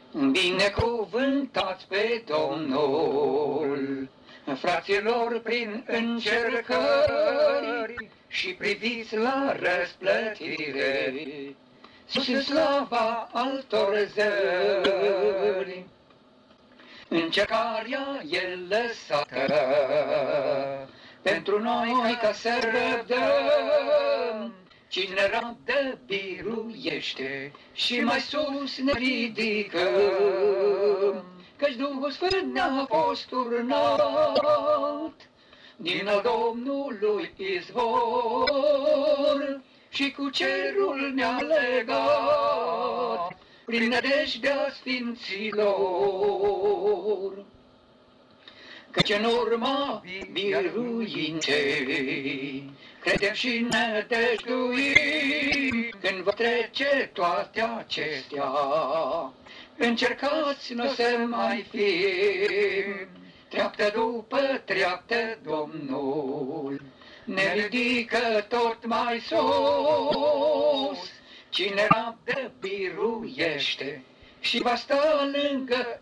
Binecuvântați pe Domnul, fraților, prin încercări și priviți la răsplătire, sus slava altor zări. Încercarea e lăsată pentru noi ca să răbdăm. Cine rabdă biruiește și mai sus ne ridică, căci Duhul Sfânt ne-a fost turnat din al Domnului izvor și cu cerul ne-a legat prin nădejdea sfinților. Căci în urma biruinței credem și ne dăjduim, când va trece toate acestea, încercați n-o să mai fim. Treaptă după treaptă Domnul ne ridică tot mai sus. Cine rabdă biruiește și va sta lângă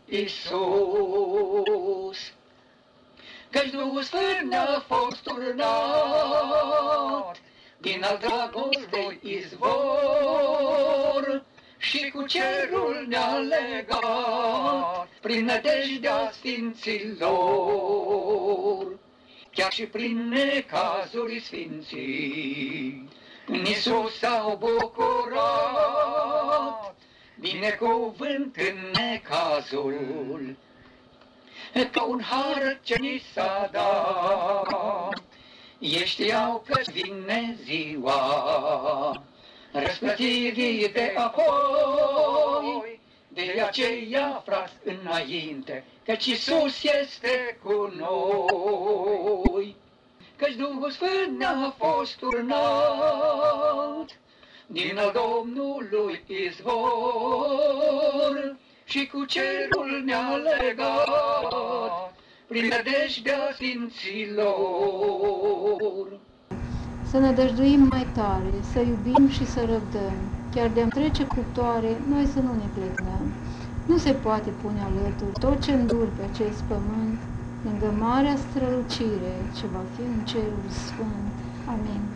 Isus. Căci Duhul Sfânt ne-a fost turnat din al dragostei izvor și cu cerul ne-a legat prin nădejdea sfinților. Chiar și prin necazuri sfinții în Iisus s-au bucurat, binecuvânt în necazul, ca un har ce ni s-a dat. Ei știau că vine ziua răsplătirii de apoi, de aceea, frați, înainte, căci Iisus este cu noi. Căci Duhul Sfânt ne-a fost turnat din al Domnului izvor și cu cerul ne-a legat prin nădejdea sfinților. Să ne dăjduim mai tare, să iubim și să răbdăm, chiar de-am trece cuptoare, noi să nu ne plecnăm. Nu se poate pune alături tot ce îndur pe acest pământ, lângă marea strălucire ce va fi în cerul sfânt. Amin.